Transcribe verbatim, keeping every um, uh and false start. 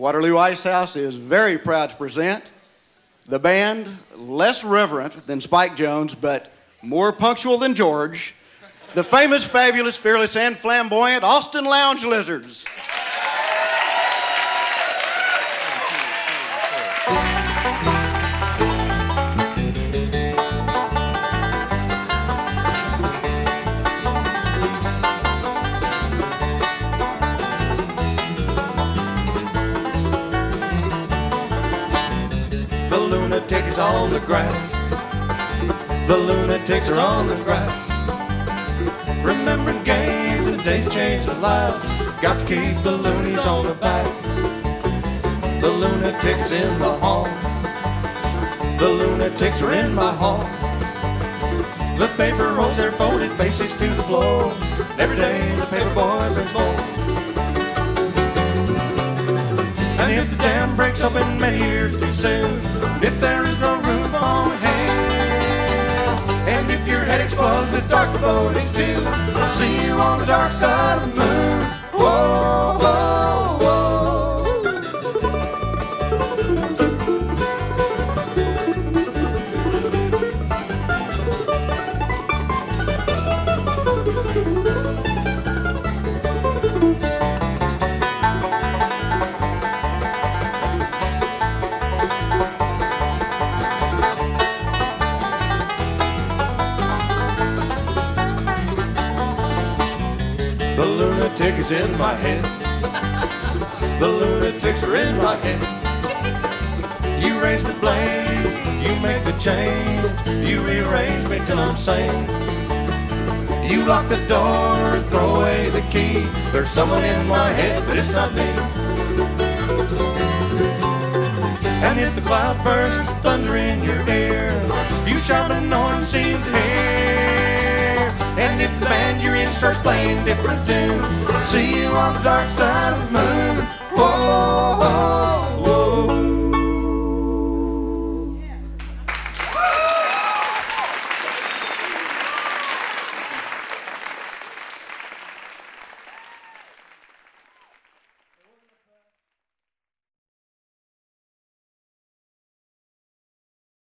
Waterloo Ice House is very proud to present the band, less reverent than Spike Jones, but more punctual than George, the famous, fabulous, fearless, and flamboyant Austin Lounge Lizards. The lunatics are on the grass. The lunatics are on the grass. Remembering games and days change their lives. Got to keep the loonies on the back. The lunatics in the hall. The lunatics are in my hall. The paper rolls their folded faces to the floor. Every day the paper boy brings more. And if the dam breaks open many years too soon, if there is no room on hand, and if your head explodes with dark forebodings too, see you on the dark side of the moon. Whoa, whoa, whoa. The lunatic is in my head. The lunatics are in my head. You raise the blame, you make the change, you rearrange me till I'm sane. You lock the door and throw away the key. There's someone in my head, but it's not me. And if the cloud bursts thunder in your ear, you shout a no one seemed to hear. And if the band you're in starts playing different tunes, see you on the dark side of the moon. Whoa, whoa.